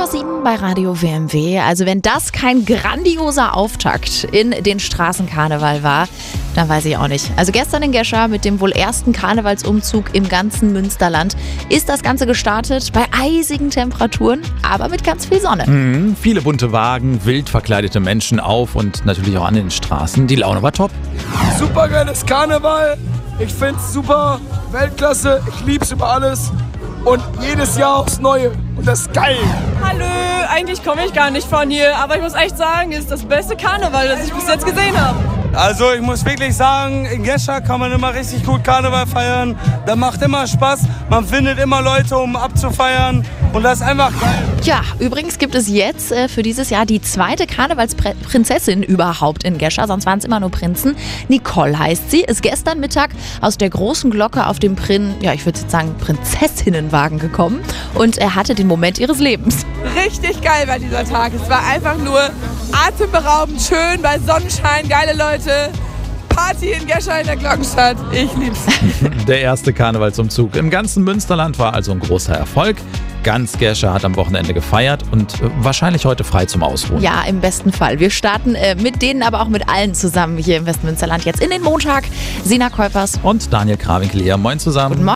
7 bei Radio WMW. Also wenn das kein grandioser Auftakt in den Straßenkarneval war, dann weiß ich auch nicht. Also gestern in Gescher mit dem wohl ersten Karnevalsumzug im ganzen Münsterland ist das Ganze gestartet bei eisigen Temperaturen, aber mit ganz viel Sonne. Viele bunte Wagen, wild verkleidete Menschen auf und natürlich auch an den Straßen. Die Laune war top. Super geiles Karneval. Ich find's super, Weltklasse. Ich lieb's über alles. Und jedes Jahr aufs Neue. Und das ist geil. Hallo, eigentlich komme ich gar nicht von hier, aber ich muss echt sagen, es ist das beste Karneval, das ich bis jetzt gesehen habe. Also ich muss wirklich sagen, in Gescher kann man immer richtig gut Karneval feiern. Das macht immer Spaß. Man findet immer Leute, um abzufeiern. Und das ist einfach geil. Ja, übrigens gibt es jetzt für dieses Jahr die zweite Karnevalsprinzessin überhaupt in Gescher. Sonst waren es immer nur Prinzen. Nicole heißt sie, ist gestern Mittag aus der großen Glocke auf dem ich würde jetzt sagen Prinzessinnenwagen gekommen. Und er hatte den Moment ihres Lebens. Richtig geil war dieser Tag. Es war einfach nur atemberaubend schön bei Sonnenschein, geile Leute. Party in Gescher in der Glockenstadt. Ich lieb's. Der erste Karnevalsumzug im ganzen Münsterland war also ein großer Erfolg. Ganz Gescher hat am Wochenende gefeiert und wahrscheinlich heute frei zum Ausruhen. Ja, im besten Fall. Wir starten mit denen, aber auch mit allen zusammen hier im Westmünsterland jetzt in den Montag. Sina Käupers und Daniel Krawinkel hier. Moin zusammen. Guten Morgen.